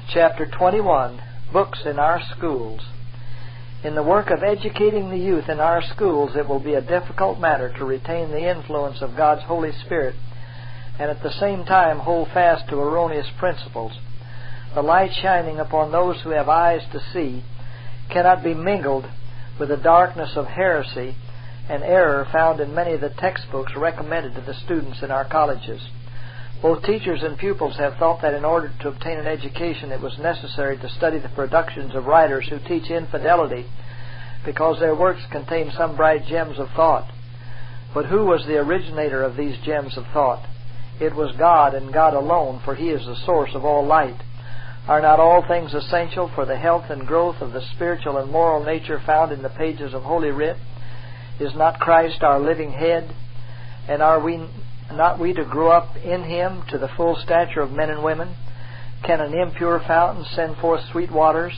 Chapter 21, Books in Our Schools. In the work of educating the youth in our schools, it will be a difficult matter to retain the influence of God's Holy Spirit and at the same time hold fast to erroneous principles. The light shining upon those who have eyes to see cannot be mingled with the darkness of heresy and error found in many of the textbooks recommended to the students in our colleges. Both teachers and pupils have thought that in order to obtain an education it was necessary to study the productions of writers who teach infidelity because their works contain some bright gems of thought. But who was the originator of these gems of thought? It was God, and God alone, for He is the source of all light. Are not all things essential for the health and growth of the spiritual and moral nature found in the pages of Holy Writ? Is not Christ our living head? And are not we to grow up in Him to the full stature of men and women? Can an impure fountain send forth sweet waters?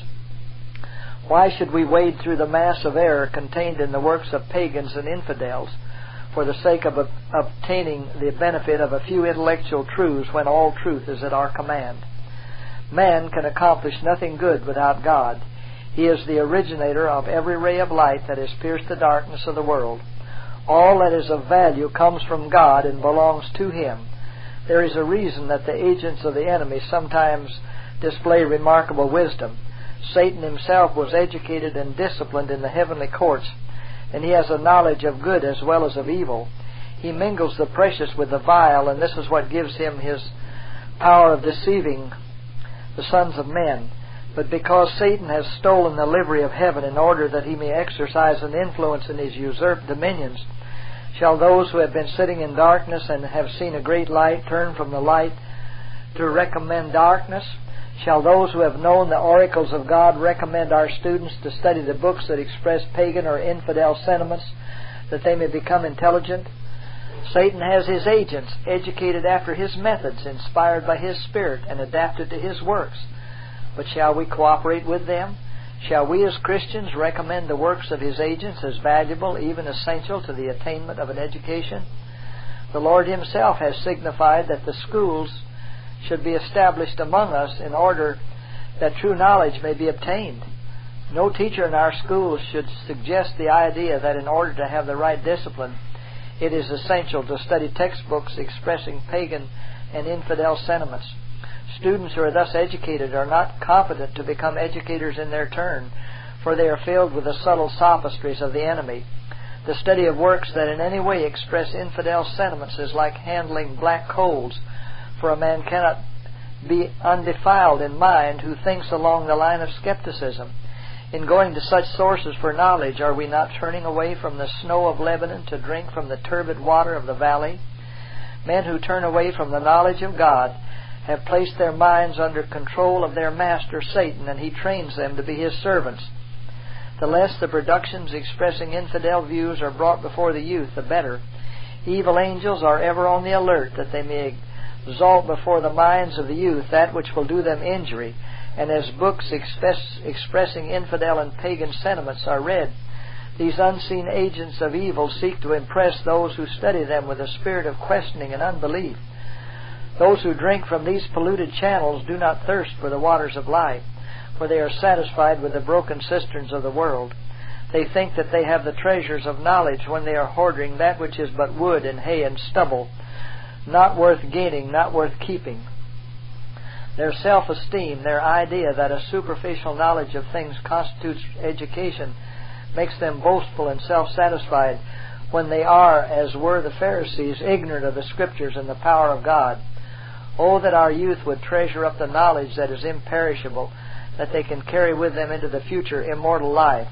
Why should we wade through the mass of error contained in the works of pagans and infidels for the sake of obtaining the benefit of a few intellectual truths when all truth is at our command? Man can accomplish nothing good without God. He is the originator of every ray of light that has pierced the darkness of the world. All that is of value comes from God and belongs to Him. There is a reason that the agents of the enemy sometimes display remarkable wisdom. Satan himself was educated and disciplined in the heavenly courts, and he has a knowledge of good as well as of evil. He mingles the precious with the vile, and this is what gives him his power of deceiving the sons of men. But because Satan has stolen the livery of heaven in order that he may exercise an influence in his usurped dominions, shall those who have been sitting in darkness and have seen a great light turn from the light to recommend darkness? Shall those who have known the oracles of God recommend our students to study the books that express pagan or infidel sentiments that they may become intelligent? Satan has his agents, educated after his methods, inspired by his Spirit, and adapted to his works. But shall we cooperate with them? Shall we as Christians recommend the works of his agents as valuable, even essential to the attainment of an education? The Lord Himself has signified that the schools should be established among us in order that true knowledge may be obtained. No teacher in our schools should suggest the idea that in order to have the right discipline, it is essential to study textbooks expressing pagan and infidel sentiments. Students who are thus educated are not competent to become educators in their turn, for they are filled with the subtle sophistries of the enemy. The study of works that in any way express infidel sentiments is like handling black coals, for a man cannot be undefiled in mind who thinks along the line of skepticism. In going to such sources for knowledge, are we not turning away from the snow of Lebanon to drink from the turbid water of the valley? Men who turn away from the knowledge of God have placed their minds under control of their master Satan, and he trains them to be his servants. The less the productions expressing infidel views are brought before the youth, the better. Evil angels are ever on the alert that they may exalt before the minds of the youth that which will do them injury, and as books expressing infidel and pagan sentiments are read, these unseen agents of evil seek to impress those who study them with a spirit of questioning and unbelief. Those who drink from these polluted channels do not thirst for the waters of life, for they are satisfied with the broken cisterns of the world. They think that they have the treasures of knowledge when they are hoarding that which is but wood and hay and stubble, not worth gaining, not worth keeping. Their self-esteem, their idea that a superficial knowledge of things constitutes education, makes them boastful and self-satisfied when they are, as were the Pharisees, ignorant of the Scriptures and the power of God. Oh, that our youth would treasure up the knowledge that is imperishable, that they can carry with them into the future immortal life.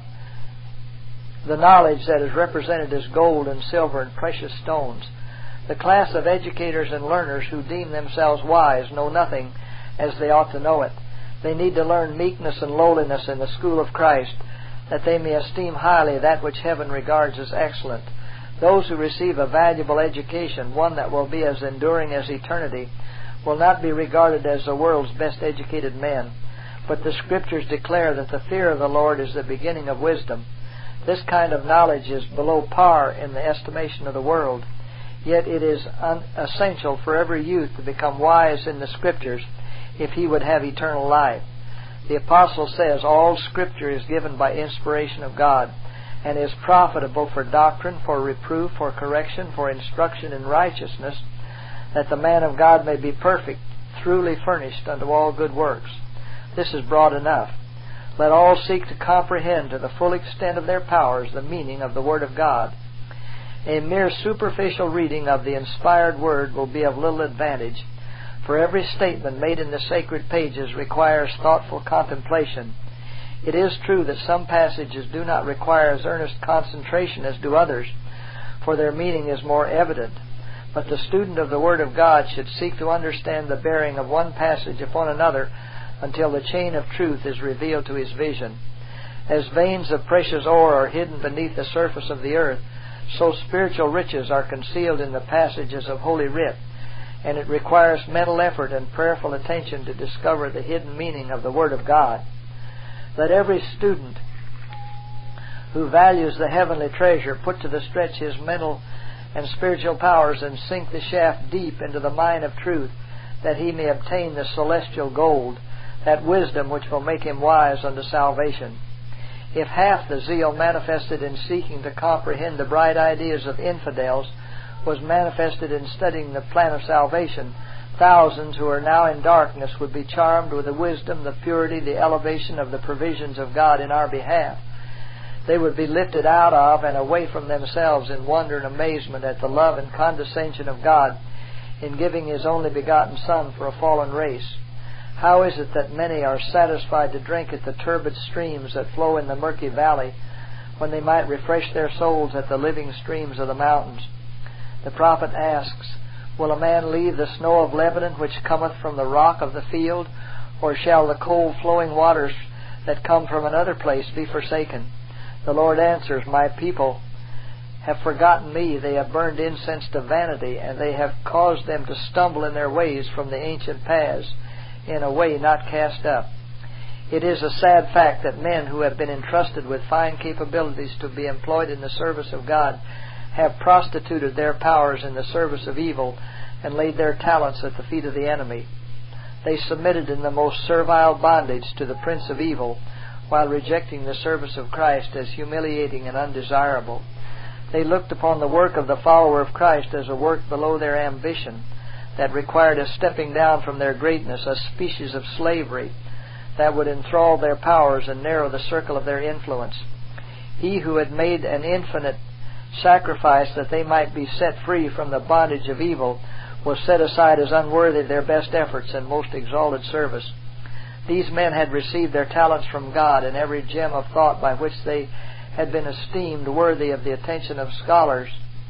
The knowledge that is represented as gold and silver and precious stones. The class of educators and learners who deem themselves wise know nothing as they ought to know it. They need to learn meekness and lowliness in the school of Christ, that they may esteem highly that which heaven regards as excellent. Those who receive a valuable education, one that will be as enduring as eternity, will not be regarded as the world's best educated men. But the Scriptures declare that the fear of the Lord is the beginning of wisdom. This kind of knowledge is below par in the estimation of the world. Yet it is essential for every youth to become wise in the Scriptures if he would have eternal life. The apostle says, all Scripture is given by inspiration of God, and is profitable for doctrine, for reproof, for correction, for instruction in righteousness, that the man of God may be perfect, truly furnished unto all good works. This is broad enough. Let all seek to comprehend to the full extent of their powers the meaning of the Word of God. A mere superficial reading of the inspired Word will be of little advantage, for every statement made in the sacred pages requires thoughtful contemplation. It is true that some passages do not require as earnest concentration as do others, for their meaning is more evident. But the student of the Word of God should seek to understand the bearing of one passage upon another until the chain of truth is revealed to his vision. As veins of precious ore are hidden beneath the surface of the earth, so spiritual riches are concealed in the passages of Holy Writ, and it requires mental effort and prayerful attention to discover the hidden meaning of the Word of God. Let every student who values the heavenly treasure put to the stretch his mental and spiritual powers and sink the shaft deep into the mine of truth, that he may obtain the celestial gold, that wisdom which will make him wise unto salvation. If half the zeal manifested in seeking to comprehend the bright ideas of infidels was manifested in studying the plan of salvation, thousands who are now in darkness would be charmed with the wisdom, the purity, the elevation of the provisions of God in our behalf. They would be lifted out of and away from themselves in wonder and amazement at the love and condescension of God in giving His only begotten Son for a fallen race. How is it that many are satisfied to drink at the turbid streams that flow in the murky valley, when they might refresh their souls at the living streams of the mountains? The prophet asks, will a man leave the snow of Lebanon which cometh from the rock of the field, or shall the cold flowing waters that come from another place be forsaken? The Lord answers, my people have forgotten me. They have burned incense to vanity, and they have caused them to stumble in their ways from the ancient paths, in a way not cast up. It is a sad fact that men who have been entrusted with fine capabilities to be employed in the service of God have prostituted their powers in the service of evil and laid their talents at the feet of the enemy. They submitted in the most servile bondage to the prince of evil, while rejecting the service of Christ as humiliating and undesirable. They looked upon the work of the follower of Christ as a work below their ambition, that required a stepping down from their greatness, a species of slavery that would enthrall their powers and narrow the circle of their influence. He who had made an infinite sacrifice that they might be set free from the bondage of evil was set aside as unworthy of their best efforts and most exalted service. These men had received their talents from God, and every gem of thought by which they had been esteemed worthy of the attention of scholars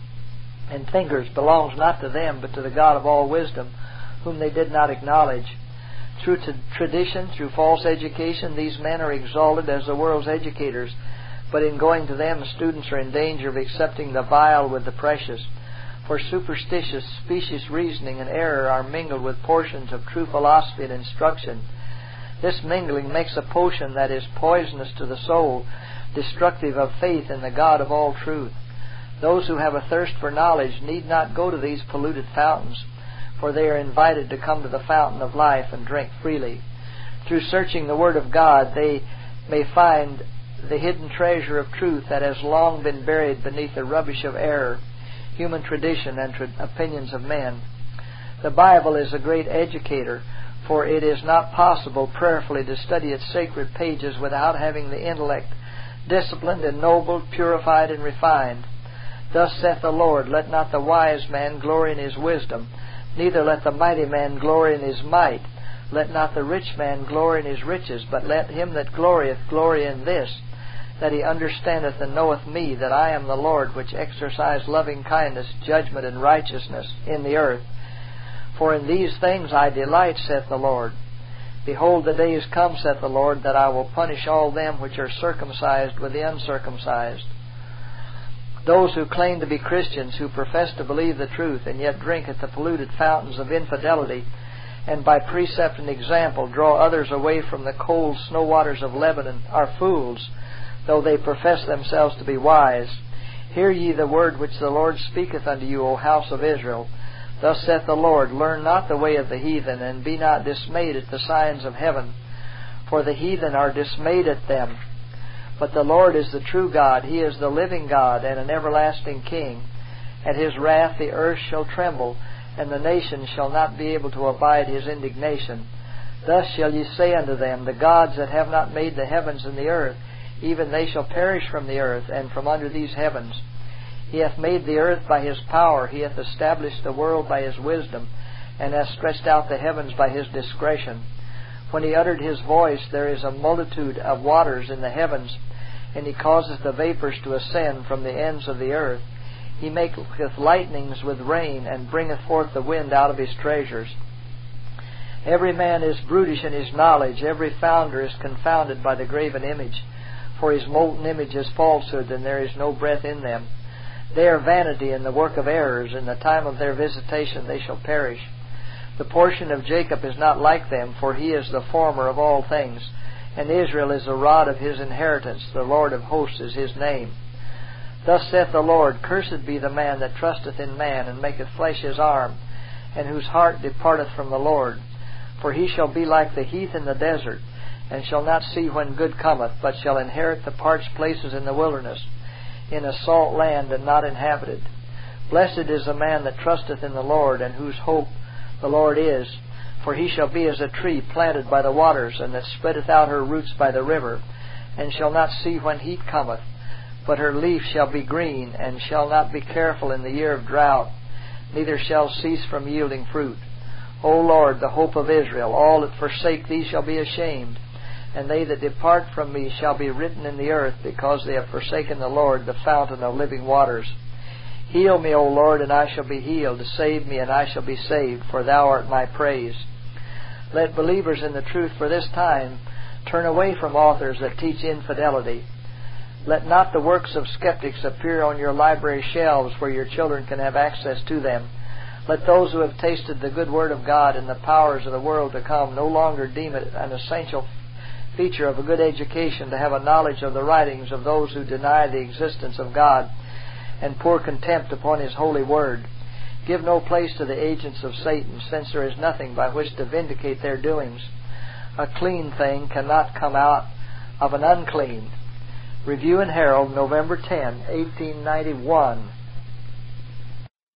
and thinkers belongs not to them, but to the God of all wisdom, whom they did not acknowledge. Through tradition, through false education, these men are exalted as the world's educators, but in going to them, students are in danger of accepting the vile with the precious. For superstitious, specious reasoning and error are mingled with portions of true philosophy and instruction. This mingling makes a potion that is poisonous to the soul, destructive of faith in the God of all truth. Those who have a thirst for knowledge need not go to these polluted fountains, for they are invited to come to the fountain of life and drink freely. Through searching the Word of God, they may find the hidden treasure of truth that has long been buried beneath the rubbish of error, human tradition, and opinions of men. The Bible is a great educator, for it is not possible prayerfully to study its sacred pages without having the intellect disciplined, ennobled, purified, and refined. Thus saith the Lord, let not the wise man glory in his wisdom, neither let the mighty man glory in his might. Let not the rich man glory in his riches, but let him that glorieth glory in this, that he understandeth and knoweth me, that I am the Lord, which exercise loving kindness, judgment, and righteousness in the earth. For in these things I delight, saith the Lord. Behold, the days come, saith the Lord, that I will punish all them which are circumcised with the uncircumcised. Those who claim to be Christians, who profess to believe the truth, and yet drink at the polluted fountains of infidelity, and by precept and example draw others away from the cold snow waters of Lebanon, are fools, though they profess themselves to be wise. Hear ye the word which the Lord speaketh unto you, O house of Israel. Thus saith the Lord, learn not the way of the heathen, and be not dismayed at the signs of heaven. For the heathen are dismayed at them. But the Lord is the true God. He is the living God, and an everlasting King. At His wrath the earth shall tremble, and the nations shall not be able to abide His indignation. Thus shall ye say unto them, the gods that have not made the heavens and the earth, even they shall perish from the earth, and from under these heavens. He hath made the earth by His power, He hath established the world by His wisdom, and hath stretched out the heavens by His discretion. When He uttered His voice, there is a multitude of waters in the heavens, and He causeth the vapors to ascend from the ends of the earth. He maketh lightnings with rain, and bringeth forth the wind out of His treasures. Every man is brutish in his knowledge, every founder is confounded by the graven image. For his molten image is falsehood, and there is no breath in them. They are vanity and the work of errors. In the time of their visitation they shall perish. The portion of Jacob is not like them, for he is the former of all things, and Israel is the rod of his inheritance. The Lord of hosts is his name. Thus saith the Lord, cursed be the man that trusteth in man, and maketh flesh his arm, and whose heart departeth from the Lord. For he shall be like the heath in the desert, and shall not see when good cometh, but shall inherit the parched places in the wilderness, in a salt land and not inhabited. Blessed is the man that trusteth in the Lord, and whose hope the Lord is. For he shall be as a tree planted by the waters, and that spreadeth out her roots by the river, and shall not see when heat cometh, but her leaf shall be green, and shall not be careful in the year of drought, neither shall cease from yielding fruit. O Lord, the hope of Israel, all that forsake Thee shall be ashamed, and they that depart from Me shall be written in the earth, because they have forsaken the Lord, the fountain of living waters. Heal me, O Lord, and I shall be healed. Save me, and I shall be saved, for Thou art my praise. Let believers in the truth for this time turn away from authors that teach infidelity. Let not the works of skeptics appear on your library shelves where your children can have access to them. Let those who have tasted the good word of God and the powers of the world to come no longer deem it an essential feature of a good education to have a knowledge of the writings of those who deny the existence of God and pour contempt upon His holy word. Give no place to the agents of Satan, since there is nothing by which to vindicate their doings. A clean thing cannot come out of an unclean. Review and Herald, November 10, 1891.